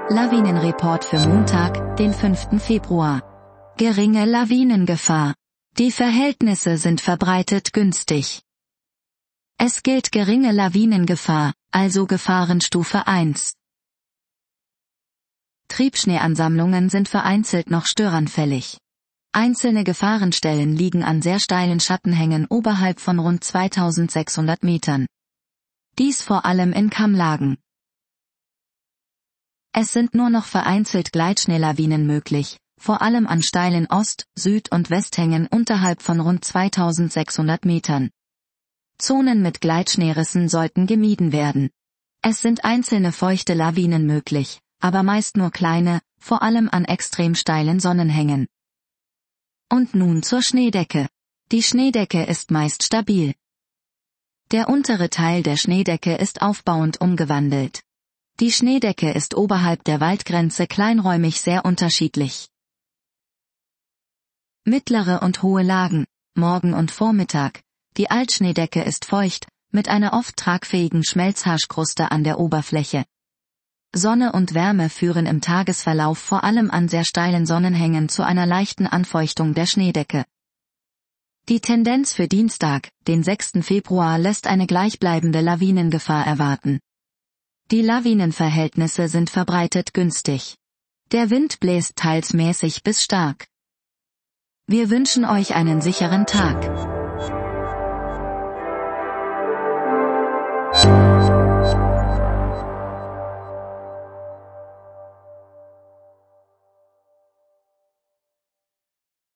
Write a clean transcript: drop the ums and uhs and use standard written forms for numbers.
Lawinenreport für Montag, den 5. Februar. Geringe Lawinengefahr. Die Verhältnisse sind verbreitet günstig. Es gilt geringe Lawinengefahr, also Gefahrenstufe 1. Triebschneeansammlungen sind vereinzelt noch störanfällig. Einzelne Gefahrenstellen liegen an sehr steilen Schattenhängen oberhalb von rund 2600 Metern. Dies vor allem in Kammlagen. Es sind nur noch vereinzelt Gleitschneelawinen möglich, vor allem an steilen Ost-, Süd- und Westhängen unterhalb von rund 2600 Metern. Zonen mit Gleitschneerissen sollten gemieden werden. Es sind einzelne feuchte Lawinen möglich, aber meist nur kleine, vor allem an extrem steilen Sonnenhängen. Und nun zur Schneedecke. Die Schneedecke ist meist stabil. Der untere Teil der Schneedecke ist aufbauend umgewandelt. Die Schneedecke ist oberhalb der Waldgrenze kleinräumig sehr unterschiedlich. Mittlere und hohe Lagen, Morgen und Vormittag. Die Altschneedecke ist feucht, mit einer oft tragfähigen Schmelzhaarkruste an der Oberfläche. Sonne und Wärme führen im Tagesverlauf vor allem an sehr steilen Sonnenhängen zu einer leichten Anfeuchtung der Schneedecke. Die Tendenz für Dienstag, den 6. Februar, lässt eine gleichbleibende Lawinengefahr erwarten. Die Lawinenverhältnisse sind verbreitet günstig. Der Wind bläst teils mäßig bis stark. Wir wünschen euch einen sicheren Tag.